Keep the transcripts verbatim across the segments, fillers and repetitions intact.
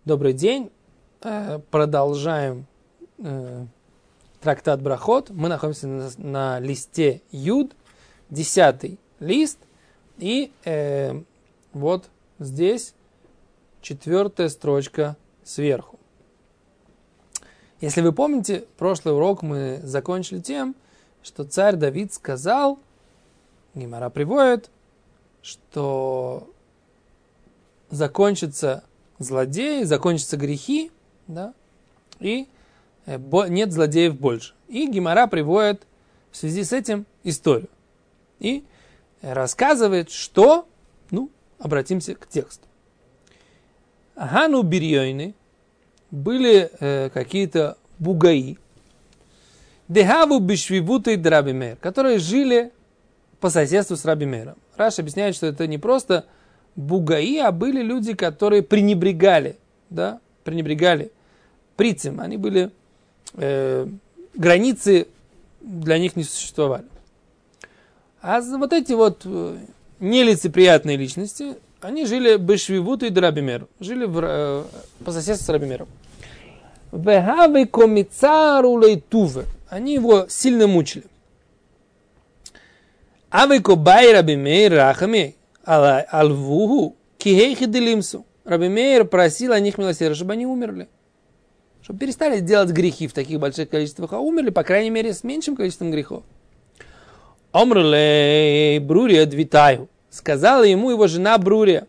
Добрый день. Продолжаем трактат Брахот. Мы находимся на, на листе Юд, десятый лист. И э, вот здесь четвертая строчка сверху. Если вы помните, прошлый урок мы закончили тем, что царь Давид сказал, Гемара приводит, что закончатся злодеи, закончатся грехи, да, и нет злодеев больше. И Гемара приводит в связи с этим историю. И рассказывает, что, ну, обратимся к тексту. Агану бирьойны, были э, какие-то бугаи, дехаву бишвивутой Раби Меир, которые жили по соседству с Раби Меиром. Раш объясняет, что это не просто бугаи, а были люди, которые пренебрегали, да, пренебрегали прицем. Они были, э, границы для них не существовали. А вот эти вот э, нелицеприятные личности, они жили бешвивуту и Раби Меир, жили в, э, по соседству с Раби Меиром. Вехавы комицару лейтуве. Они его сильно мучили. Авеко бай Раби Меир рахами алвуху кихейхи делимсу. Раби Меир просил о них милосердия, чтобы они умерли. Чтобы перестали делать грехи в таких больших количествах, а умерли, по крайней мере, с меньшим количеством грехов. Омрлей Брурия двитаю. Сказала ему его жена Брурия.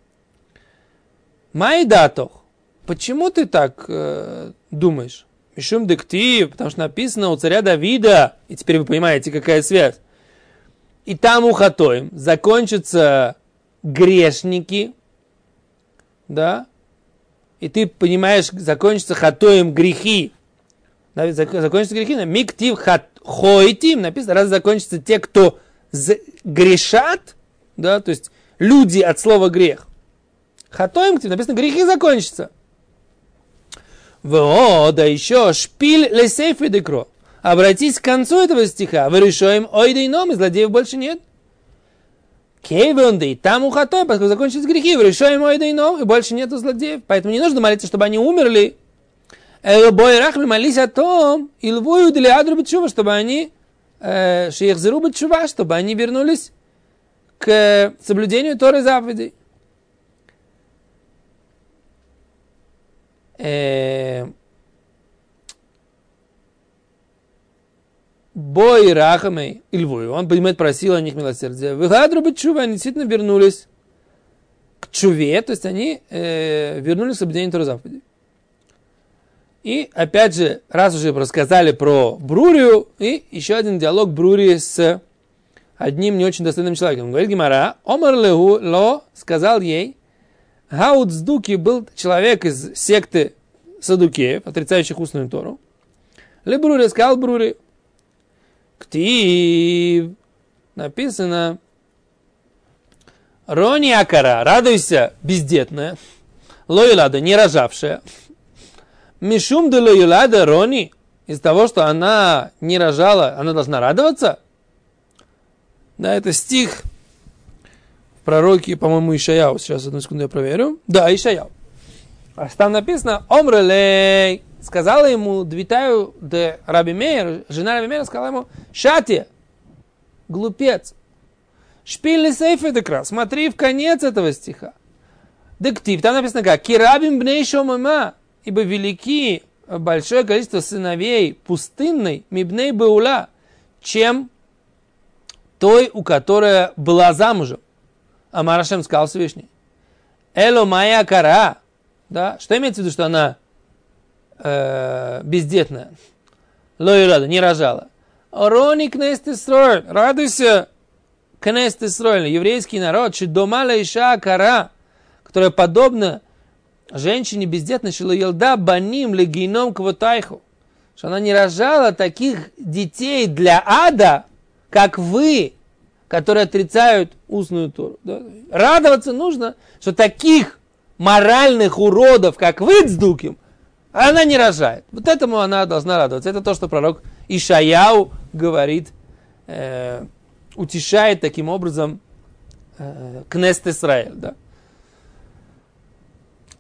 Майдатох. Почему ты так э, думаешь? Мишум дектив, потому что написано у царя Давида, и теперь вы понимаете, какая связь. И там у хатоим закончатся грешники, да, и ты понимаешь, закончатся хатоим грехи, да, закончатся грехи, миктив хойтим, написано, раз закончатся те, кто грешат, да, то есть люди от слова грех. Хатоим, написано, грехи закончатся. Во, да еще шпиль лесейфи декро. Обратись к концу этого стиха. Вы решаем ойдейном, и злодеев больше нет. Кейвенды, там у хатой, поскольку закончились грехи. Вы решаем ойдейном, и больше нету злодеев. Поэтому не нужно молиться, чтобы они умерли. Элбой рахми, молись о том, илвую для адру бетшува, чтобы они, шейхзеру бетшува, чтобы они вернулись к соблюдению Торы заповедей. Бой рахамей ильвую. Он, понимает, просил о них милосердия. Выхадру быть чува, они действительно вернулись к чуве, то есть они э, вернулись к соблюдению Торы заповедей. И опять же, раз уже рассказали про Брурию, и еще один диалог Брурии с одним не очень достойным человеком. Он говорит Гемара, Омар леху ло, сказал ей, Гаут Сдуки был человек из секты садукеев, отрицающих устную Тору. Ле Брурия сказал Брурии, Ктив, написано, Рони Акара, радуйся, бездетная, Лоилада, не рожавшая. Мишум де Лоилада Рони, из того, что она не рожала, она должна радоваться. Да, это стих в пророке, по-моему, Ишаяу. Сейчас, одну секунду, я проверю. Да, Ишаяу. А там написано, Омрелей, сказала ему, двитаю де Раби Меир, жена Раби Меира сказала ему, шати, глупец, шпильный сейф декра, смотри в конец этого стиха. Дектив, там написано как, кирабим бней шомама, ибо велики большое количество сыновей пустынной, мибней баула, чем той, у которой была замужем. Амар Ашем сказал Всевышний. Эло моя кара, да, что имеется в виду, что она Э, бездетная. Лоирада, не рожала. Рони Кнест Исроэль, радуйся, Кнест Исроэль, еврейский народ, Шидомала Иша Кара, которая подобна женщине бездетной, Шилоелда Баним Легином Квотайху, что она не рожала таких детей для ада, как вы, которые отрицают устную Тору. Да? Радоваться нужно, что таких моральных уродов, как вы, Цдуким, она не рожает. Вот этому она должна радоваться. Это то, что пророк Ишаяу говорит, э, утешает таким образом э, Кнест Исраэль. Да?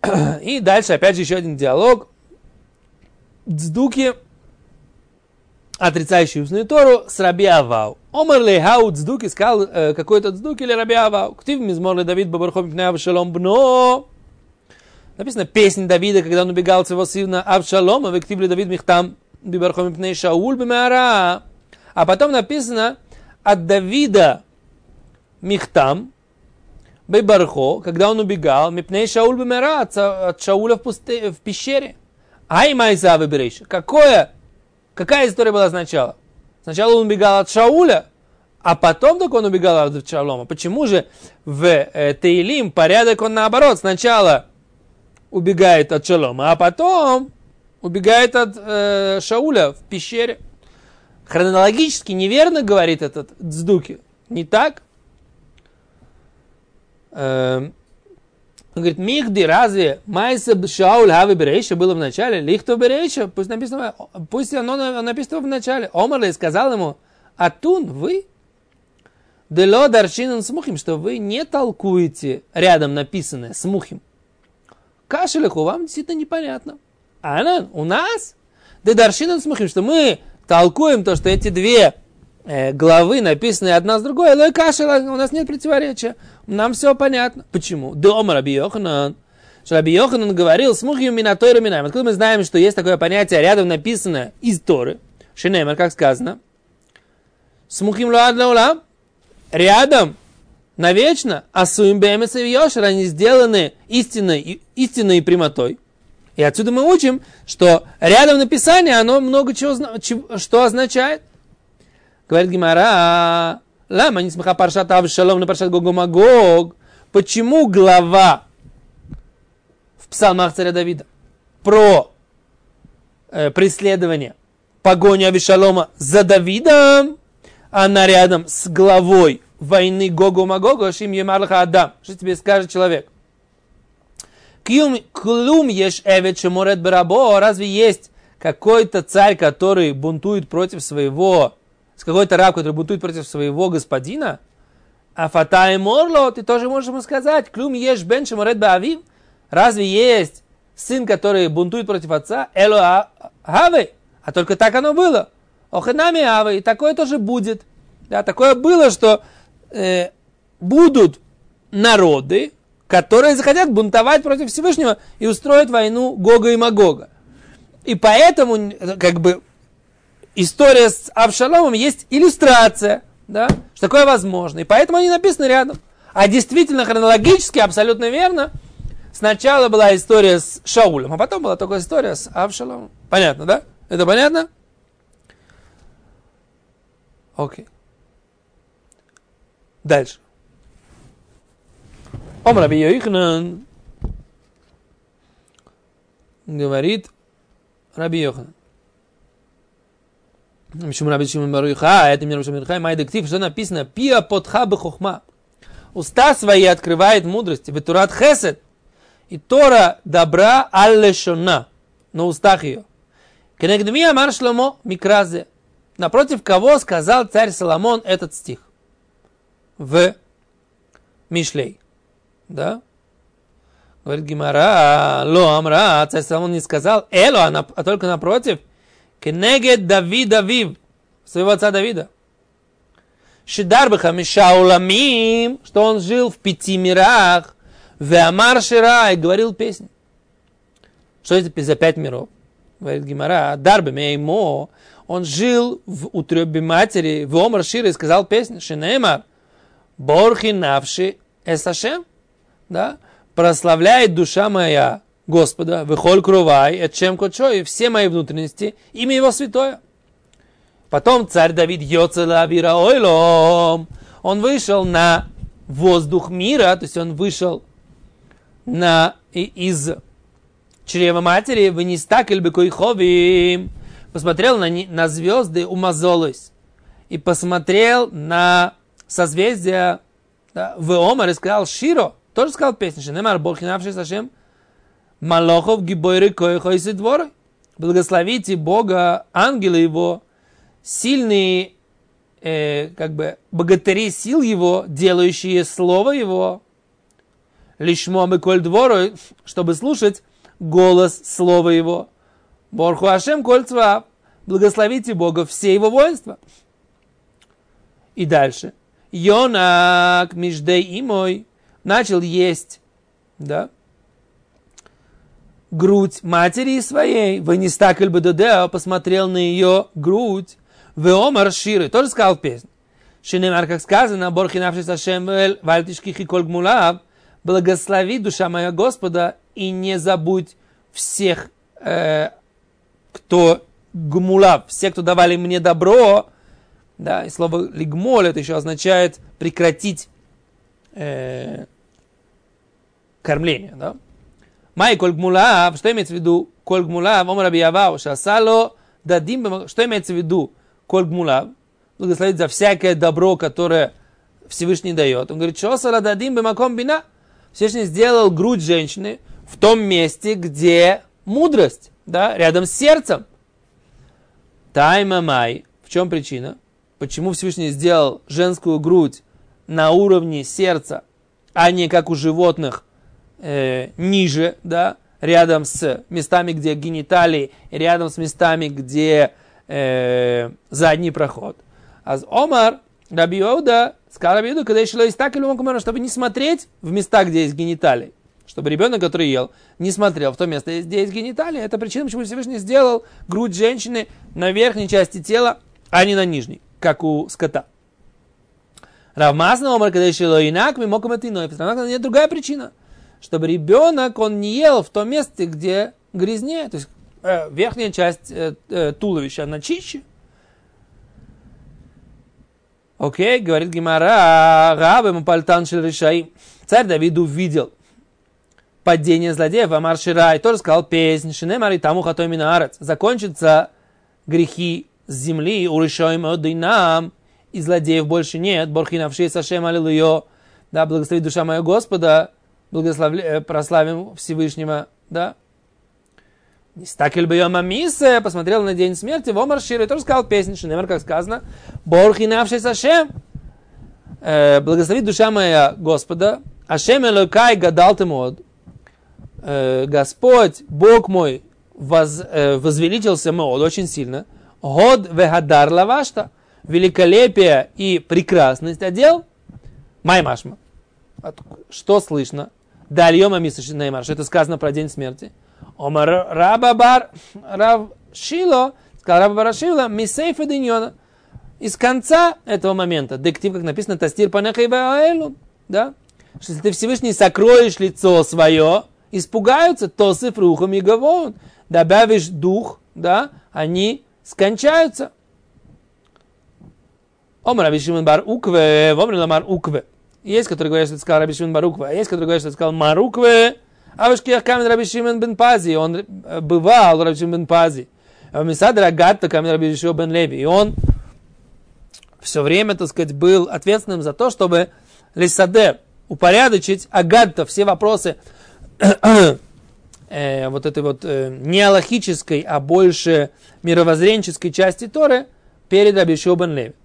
И дальше опять же еще один диалог. Цдуки, отрицающий устную Тору, с Раби Авау. Омар лейхау цдуки, сказал э, какой-то цдуки или Раби Авау. Ктив мизмор ли Давид бабархом пней Авшалом бно. Написано песня Давида, когда он убегал от своего сына Авшалома. Вектив ли Давид михтам бабархом пней Шауль бемеара. А потом написано от Давида михтам бейбархо, когда он убегал, мипней Шауль бемеара, от Шауля в, пусте, в пещере. Ай майза выберешь. Какое? Какая история была сначала? Сначала он убегал от Шауля, а потом только он убегал от Авшалома. Почему же в э, Теилим порядок он наоборот? Сначала убегает от Шалома, а потом убегает от э, Шауля в пещере. Хронологически неверно говорит этот Цдуки. Не так? Э, Он говорит, Михди, разве Майса Шауль Хави Берейша было в начале? Лихто Берейша, пусть написано, пусть оно написано в начале. Омарлей сказал ему, Атун, вы? Дело Даршинан Смухим, что вы не толкуете рядом написанное Смухим. Кашелеху вам действительно непонятно. А она у нас? Да Даршинан Смухим, что мы толкуем то, что эти две э, главы написаны одна с другой. Лой Кашелех, у нас нет противоречия. Нам все понятно. Почему? Дома Раби Йоханан. Что Раби Йоханан говорил, смухим мина Тойра минаем. Откуда мы знаем, что есть такое понятие, рядом написано из Торы. Шинеймар, как сказано. Смухим луад лаулам. Рядом, навечно, асуим бэмэс и йошер, они сделаны истинной, истинной прямотой. И отсюда мы учим, что рядом написание, оно много чего, что означает. Говорит Гемара, лама не смеха паршат Авшалом на паршат Гог-Магог. Почему глава в псалмах царя Давида про э, преследование, погоню Авишалома за Давидом, она рядом с главой войны Гогу-Магогу, Шим Емарлаха Адам. Что тебе скажет человек? Клум еш эвет шеморет барабо. Разве есть какой-то царь, который бунтует против своего, какой-то раб, который бунтует против своего господина? А фатай морло, ты тоже можешь ему сказать. Клум еш бен шеморет баавив. Разве есть сын, который бунтует против отца? Эло авей. А только так оно было. Охенами авей. И такое тоже будет. Да, такое было, что э, будут народы, которые захотят бунтовать против Всевышнего и устроить войну Гога и Магога. И поэтому, как бы, история с Авшаломом есть иллюстрация, да, что такое возможно. И поэтому они написаны рядом. А действительно, хронологически, абсолютно верно, сначала была история с Шаулем, а потом была только история с Авшаломом. Понятно, да? Это понятно? Окей. Дальше. Ом Раби Йоханан говорит Раби Йоханан. Почему Раби Шимон бар Йохай, это мне Раби Шимон бар Йохай, майдектив, что написано, пия потха бехохма. Уста свои открывает мудрости, ветурат хесед, и Тора добра аллешона, на устах ее. Кенегдми амар Шломо микразе. Напротив кого сказал царь Соломон этот стих? В Мишлей. Да? Говорит Гемара, ло амра, царь Соломон не сказал, эло, а, а только напротив, кенегед Давида вив, своего отца Давида. Шидар бхамиша уламим, что он жил в пяти мирах, в амар шира, и говорил песни. Что это за пять миров? Говорит Гемара, дарбе меймо, он жил в утробе матери, в омар шира, и сказал песню, шинеймар, борхи навши эсашем, да, прославляет душа моя Господа, выхоль крувай, этчем кочо, и все мои внутренности, имя его святое. Потом царь Давид йоцела авира ойлом, он вышел на воздух мира, то есть он вышел на, из чрева матери, вынистакель бекойховим, посмотрел на, на звезды, умазолось, и посмотрел на созвездия, да, в омар, и сказал Широ, тоже сказал песню, Шенемар Бохинавший Сашем, Малохов гибойры койхойсы дворы. Благословите Бога, ангелы его, сильные, э, как бы, богатыри сил его, делающие слово его. лишмо беколь двору, чтобы слушать голос слова его. Борху Ашем коль цваав, благословите Бога все его воинства. И дальше. Йонак миждей имой начал есть, да, грудь матери своей, вынестакель бедодео, посмотрел на ее грудь, веомар ширы, тоже сказал песню. Шинемар, как сказано, борхинавшись Ашем вальтишкихи коль гмулав, благослови душа моя Господа, и не забудь всех, э, кто гмулав, все, кто давали мне добро, да, и слово лигмоль, это еще означает прекратить э, кормление, да. Май коль гмулав, что имеется в виду коль гмулав, омар раби Авау, шасало дадим, что имеется в виду коль гмулав, благословить за всякое добро, которое Всевышний дает. Он говорит, шосала дадим бемаком бина, Всевышний сделал грудь женщины в том месте, где мудрость, да, рядом с сердцем. Тайма май, в чем причина? Почему Всевышний сделал женскую грудь на уровне сердца, а не как у животных, Э, ниже, да, рядом с местами, где гениталии, рядом с местами, где э, задний проход. А Омар Раби Иуда сказал Раби Иуда, когда еще есть так или иначе, чтобы не смотреть в места, где есть гениталии, чтобы ребенок, который ел, не смотрел в то место, где есть гениталии. Это причина, почему Всевышний сделал грудь женщины на верхней части тела, а не на нижней, как у скота. Равмасна Омар, когда еще инак, мы могем это иное. Нет, другая причина. Чтобы ребенок, он не ел в том месте, где грязнее. То есть э, верхняя часть э, э, туловища, она чище. Окей, говорит Гемара, Рабем пальтан шель решаим. Царь Давид увидел падение злодеев, Амар Ширай, тоже сказал песнь, Шинемари таму хатой минаарец. Закончатся грехи с земли, уришаим одинам, и злодеев больше нет. Борхинавши сашем аллилуйо. Да, благослови душа моя Господа, благословля... прославим Всевышнего, да. Нистакель бьема мисе, посмотрел на день смерти, в Омар Ширы, тоже сказал песню, Шинемар, как сказано, Борхинавший Сашем, э, благослови душа моя Господа, Ашем Элокай гадал ты мод, э, Господь, Бог мой, воз, э, возвеличился мод очень сильно, Год вегадар лавашта, великолепие и прекрасность одел, Маймашма. Что слышно? Дальема мисаши неймар, что это сказано про день смерти. Омар Рабабар Рав Шило, сказал Рабабар Шило, мисейфа диньона. Из конца этого момента, дектив, как написано, тастир панеха и баэлу, да? Что если ты Всевышний сокроешь лицо свое, испугаются, то сифрухом и гавон. Добавишь дух, да, они скончаются. Омар Раби Шимон бар Укве, Омар Ламар Укве. Есть, которые говорят, что это сказал Раби Шимон бар Укве, а есть, которые говорят, что это сказал Мар Укве. А вышкиях камен Раби Шимон бен Пази, он бывал Раби Шимон бен Пази. А в Мисадр Агатта камен Раби Шимон бен Леви, и он все время, так сказать, был ответственным за то, чтобы Лисадер упорядочить Агатта, все вопросы э, вот этой вот э, не алахической, а больше мировоззренческой части Торы перед Раби Шимон бен Леви.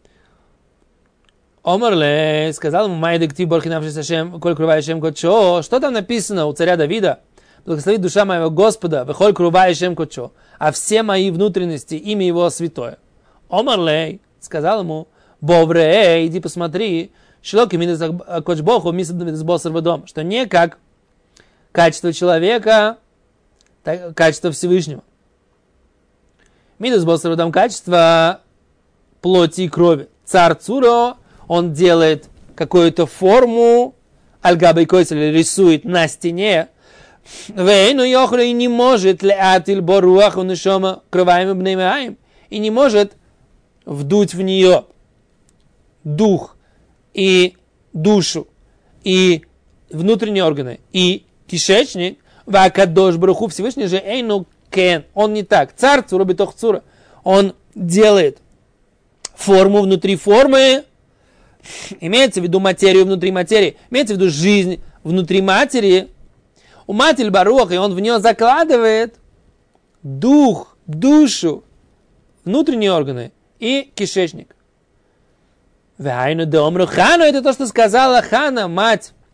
Омарле сказал ему, май дектив борхинавший сашем, коль крувай шем кочо. Что там написано у царя Давида? Благослови душа моего Господа, вехоль крувай шем кочо, а все мои внутренности, имя его святое. Омарле сказал ему, бовре, иди посмотри, шлоки мидас кочбоху мисад мидас в дом, что не как качество человека, так, качество Всевышнего. Мидас босар в дом, качество плоти и крови. Царь Цуро, он делает какую-то форму, аль-габай койс, или рисует на стене, вейну йохлю, и не может леатиль боруах унешома кроваем бнеймаим, и не может вдуть в нее дух и душу, и внутренние органы, и кишечник, вакадош бруху, Всевышний же эйну кен, он не так, царь Цура битох Цура, он делает форму внутри формы, имеется в виду материю внутри материи, имеется в виду жизнь внутри матери, у матери Барух, и он в нее закладывает дух, душу, внутренние органы и кишечник. Это то, что сказала Хана, мать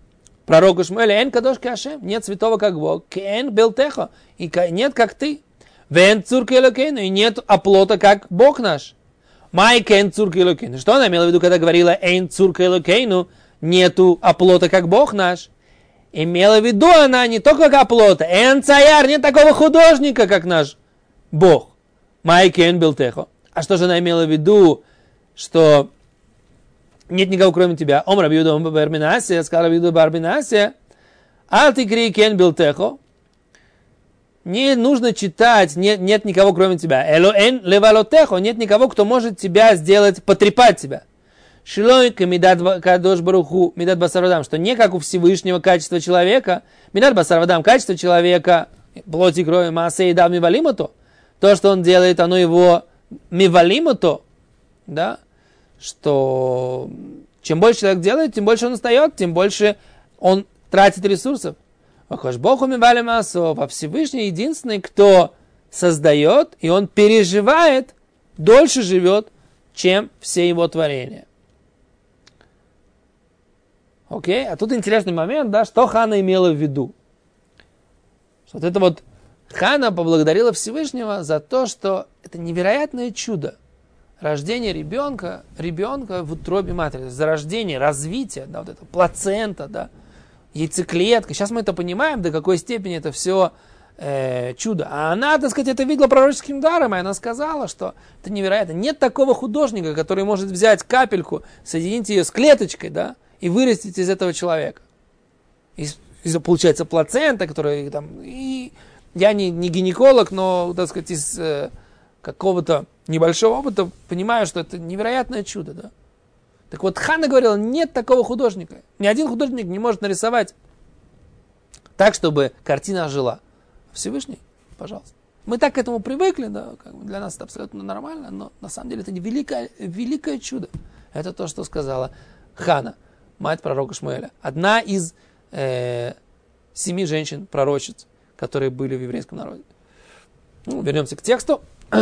пророку Шмуэля, эн кадош кашем, нет святого как Бог, кен белтехо, и нет как ты, вен цурка элокейну, и нет оплота как Бог наш. Май кен цурка элокейну. Что она имела в виду, когда говорила эн цурка элокейну, нету оплота как Бог наш? Имела в виду она не только как оплота, эн цаяр, нет такого художника, как наш Бог. Май кен белтехо. А что же она имела в виду, что нет никого кроме тебя? Ом Раби Юда бар Минасия, сказал Раби Юда бар Минасия, а ты кри кен белтехо. Не нужно читать, нет, нет никого кроме тебя. Элоэн левалотехо, нет никого, кто может тебя сделать, потрепать тебя. Шилой камидат кадош баруху мидат басарвадам, что не как у Всевышнего качества человека, мидат басарвадам, качество человека, плоти, крови, массе и дав мивалимото, то, что он делает, оно его мивалимото, да, что чем больше человек делает, тем больше он устает, тем больше он тратит ресурсов. Богу мивалимасо, во Всевышний единственный, кто создает, и он переживает, дольше живет, чем все его творения. Окей, а тут интересный момент, да, что Хана имела в виду. Что вот это вот Хана поблагодарила Всевышнего за то, что это невероятное чудо. Рождение ребенка, ребенка в утробе матери, зарождение, развитие, да, вот это плацента, да, яйцеклетка. Сейчас мы это понимаем, до какой степени это все э, чудо. А она, так сказать, это видела пророческим даром, и она сказала, что это невероятно. Нет такого художника, который может взять капельку, соединить ее с клеточкой, да, и вырастить из этого человека. И, и получается плацента, которая там... И я не, не гинеколог, но, так сказать, из э, какого-то небольшого опыта понимаю, что это невероятное чудо, да. Так вот, Хана говорила, нет такого художника. Ни один художник не может нарисовать так, чтобы картина ожила. Всевышний, пожалуйста. Мы так к этому привыкли, да, как бы для нас это абсолютно нормально, но на самом деле это не великое, великое чудо. Это то, что сказала Хана, мать пророка Шмуэля. Одна из э, семи женщин-пророчиц, которые были в еврейском народе. Ну, вернемся к тексту.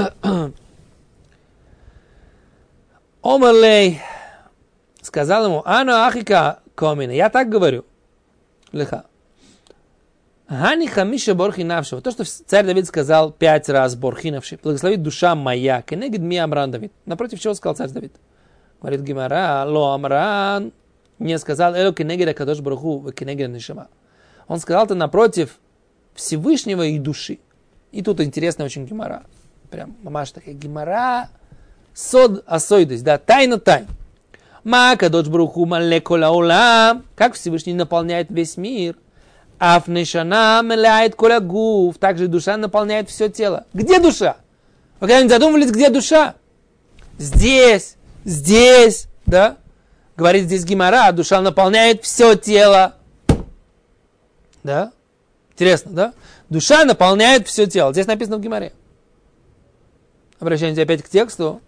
Омерлей сказал ему, ано ахика комина, я так говорю, лиха. Гани хамиша борхинавшего, то, что царь Давид сказал пять раз борхинавший, благословит душа моя, кенегид ми Амран Давид. Напротив чего сказал царь Давид? Говорит Гемара, ло Амран, не сказал, эло кенегид акадош баруху, кенегид нишама. Он сказал это напротив Всевышнего и души. И тут интересная очень Гемара. Прям, мамаш такая Гемара, сод асойдес, да, тайна тайн. Ма кадош баруху мале кола олам, как Всевышний наполняет весь мир. Афнешана меляет кола гуф, также душа наполняет все тело. Где душа? Вы когда-нибудь задумывались, где душа? Здесь, здесь, да? Говорит здесь Гемара, душа наполняет все тело. Да? Интересно, да? Душа наполняет все тело. Здесь написано в Гемаре. Обращаемся опять к тексту.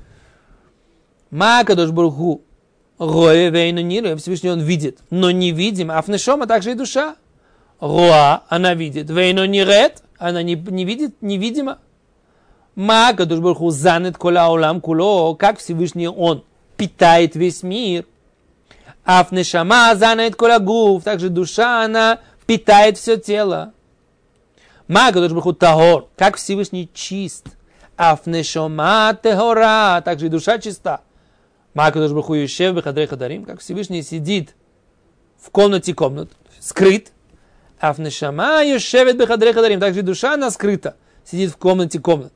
Ма кадош баруху роэ вейну ниру, Всевышний он видит, но не видим. Афнешома также и душа. Роа, она видит. Вейну нирет, она не, не видит, невидимо. Ма кадош баруху занят кола олам куло, как Всевышний он питает весь мир. Афнешама занят кола гуф, также душа, она питает все тело. Ма кадош баруху тахор, как Всевышний чист. Афнешома техора, также и душа чиста. Ма кадош баруху ешев бехадрей хадарим, как Всевышний сидит в комнате комнат, скрыт. Афнешама ешевет бехадрей хадарим, также и душа, она скрыта, сидит в комнате комнат.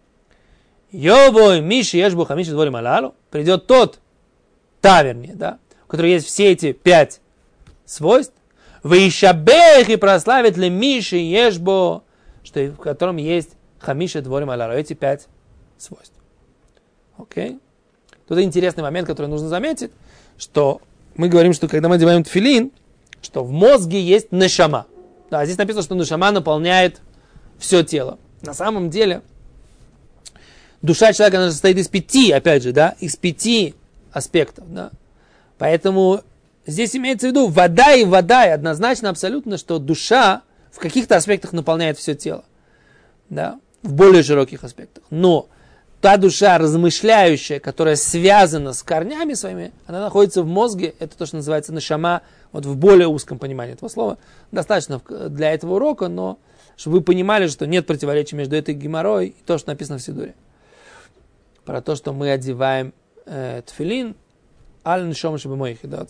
Йовой миши ешбуха миши дворим алалу, придет тот, та вернее, да, у которого есть все эти пять свойств. Вейшабех и прославит ли миши ешбо, что в котором есть хамиша дворим алалу, эти пять свойств. Окей? Тут интересный момент, который нужно заметить, что мы говорим, что когда мы одеваем тфилин, что в мозге есть нешама. Да, здесь написано, что нешама наполняет все тело. На самом деле, душа человека она состоит из пяти, опять же, да, из пяти аспектов, да. Поэтому здесь имеется в виду вода и вода, и однозначно, абсолютно, что душа в каких-то аспектах наполняет все тело, да, в более широких аспектах. Но та душа, размышляющая, которая связана с корнями своими, она находится в мозге, это то, что называется нешама, Вот в более узком понимании этого слова. Достаточно для этого урока, но чтобы вы понимали, что нет противоречия между этой геморрой и то, что написано в Сидуре. Про то, что мы одеваем э, тфилин, аль нишом шебе моих. Да?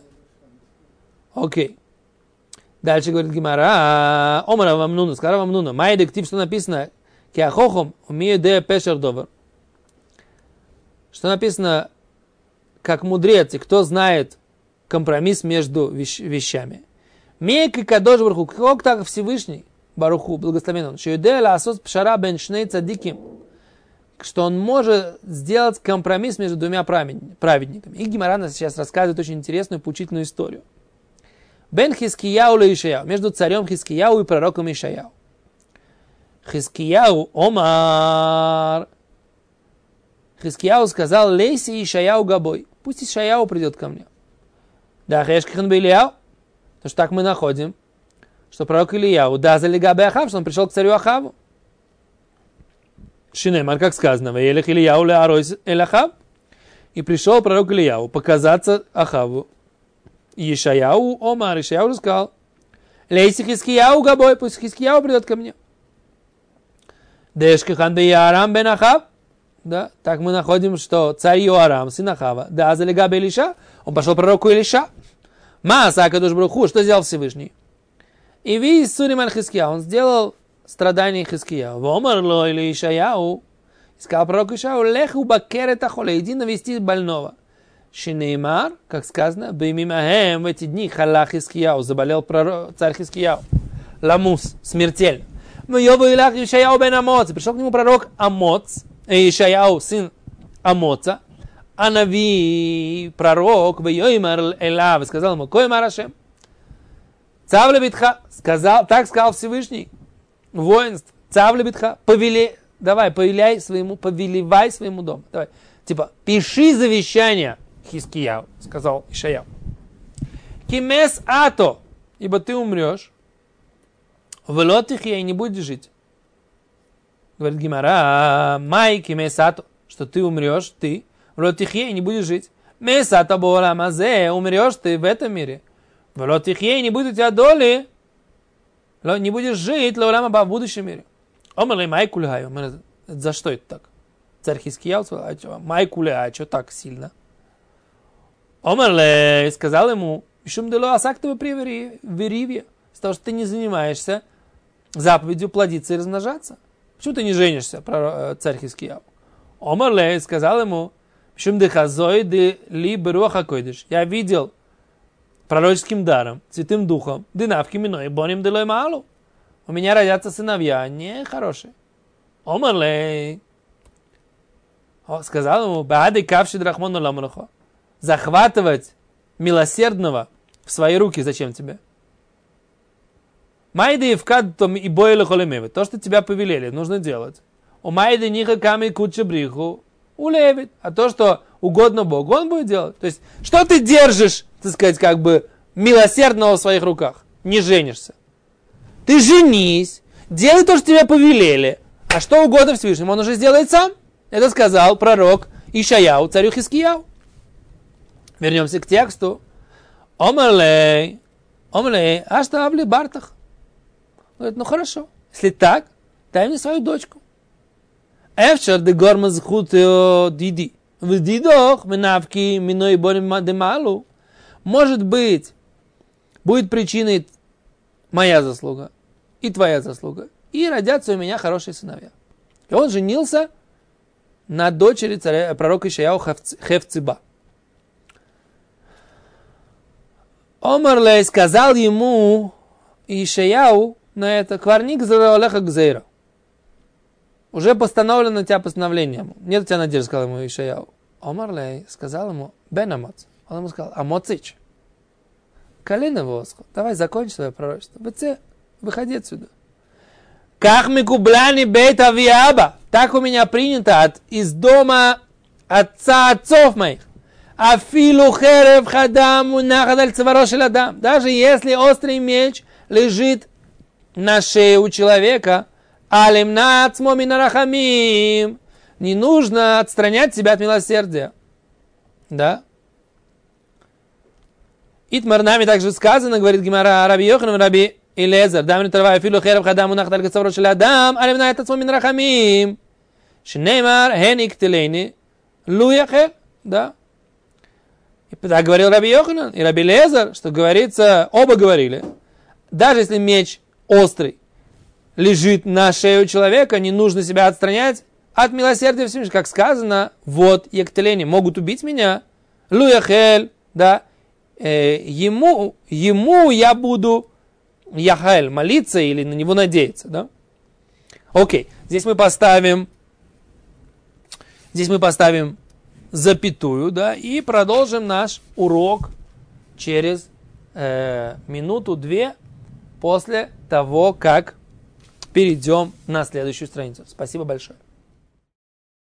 Окей. Дальше говорит Гемара. Омара вамнуна, сказал вамнуна. Май дектив, что написано? Киахохом умею де пешер довер. Что написано, как мудрец, и кто знает компромисс между вещ- вещами. Мейк и кадош баруху, как так Всевышний, баруху, благословен он, шеюделя асос пшара бен шней цадиким, что он может сделать компромисс между двумя праведниками. И Гемара нас сейчас рассказывает очень интересную, поучительную историю. Бен Хискияу ле Ишаяу, между царем Хискияу и пророком Ишаяу. Хискияу Омар. Хискияу сказал, лейси Ишаяу габой. Пусть Ишаяу придет ко мне. Да, Хешкихан Белияу. То, что так мы находим, что пророк Илияу, да, залегабе Ахав, что он пришел к царю Ахаву. Шинемар, как сказано, веелех Илияу ле аройс эль Ахав. И пришел пророк Илияу показаться Ахаву. И Ишаяу Омар, Ишаяу сказал, лейси Хискияу габой, пусть Хискияу придет ко мне. Дешкихан Беярам бен Ахав. Да, так мы находим, что царь Йоарам, сын Ахава, да, залегабе Илиша, он пошел к пророку Илиша. Мааса Кадош Баруху, что сделал Всевышний? И вис Суриман Хискияу, он сделал страдания Хискияу. Вомарло или Ишаяу, сказал пророк Ишаяу, леху бакерет ахоле, иди навести больного. Шинеймар, как сказано, беймимахем, в эти дни хала Хискияу, заболел пророк, царь Хискияу. Ламус, смертельно. Йобу илах Ишаяу бен Амоц, пришел к нему пророк Амоц, Ишаяу, сын Амоца, а Нави, пророк, вейоймар элав, сказал ему, кой марашем? Цавле битха, сказал, так сказал Всевышний, воинств, цавле битха, повели, давай, повеляй своему, повелевай своему дому, давай, типа, пиши завещание, Хискияу, сказал Ишаяу. Кимес ато, ибо ты умрешь, в лотихе и не будешь жить. Говорит Гемара, май кимес ато, что ты умрешь, ты, Лотихье, не будешь жить. Месата бола мазе, умрешь ты в этом мире. В лотихье, не будет у тебя доли. Не будешь жить лолама в будущем мире. Омерлей майкулехай. За что это так? Царь Хискияу сказал, майкулехай, что так сильно? Омерлей сказал ему, шум дело асактовы при вериве, с того, что ты не занимаешься заповедью плодиться и размножаться. Почему ты не женишься, царь Хискияу? Омерлей сказал ему, я видел пророческим даром, святым духом, дынавки миной, боним делой малу. У меня родятся сыновья нехорошие. Омарлей. Сказал ему, баади кавши драхмону ламрухо. Захватывать милосердного в свои руки зачем тебе? Майди вкадтом и бойле холемеве. То, что тебя повелели, нужно делать. У майди ниха ками куча бриху. Улевит. А то, что угодно Богу, он будет делать. То есть, что ты держишь, так сказать, как бы милосердного в своих руках? Не женишься. Ты женись, делай то, что тебе повелели. А что угодно Всевышнему, он уже сделает сам. Это сказал пророк Ишаяу, царю Хискияу. Вернемся к тексту. Омерлей, омерлей, аштавли бартах. Говорит, ну хорошо, если так, дай мне свою дочку. Эфшер де гормаз хут диди. В дидох минавки миной борим демалу. Может быть, будет причиной моя заслуга и твоя заслуга. И родятся у меня хорошие сыновья. И он женился на дочери царя, пророка Ишаяу Хевциба. Омарлей сказал ему Ишаяу на это, кварник за Олеха Гзейра. Уже постановлено на тебя постановлением. Нет у тебя надежды, сказал ему Ишаяу. Омарлей сказал ему, Бен Амоц. Он ему сказал, Амоцич, колено восход, давай закончи свое пророчество. Выце, выходи отсюда. Как мы кубляни бейт авиаба. Так у меня принято от, из дома отца отцов моих. Афилу херев хадаму нахадаль цварошель адам. Даже если острый меч лежит на шее у человека, алимна ацмо минарахамим. Не нужно отстранять себя от милосердия. Да? Итмар нами также сказано, говорит Гемара, Раби Йоханан, Раби Элиэзер, дам не трава, филу херев хадам унах таль кацавро шел адам, алевна это цму мин рахамим. Шнеймар хеник телейни луяхер, да. И так говорил Раби Йоханан и Раби Элиэзер, что говорится, оба говорили, даже если меч острый лежит на шее у человека, не нужно себя отстранять от милосердия Всевышнего, как сказано, вот, ектелени могут убить меня, луяхель, да, э, ему, ему я буду яхель, молиться или на него надеяться, да. Окей, здесь мы поставим, здесь мы поставим запятую, да, и продолжим наш урок через э, минуту-две после того, как перейдем на следующую страницу. Спасибо большое.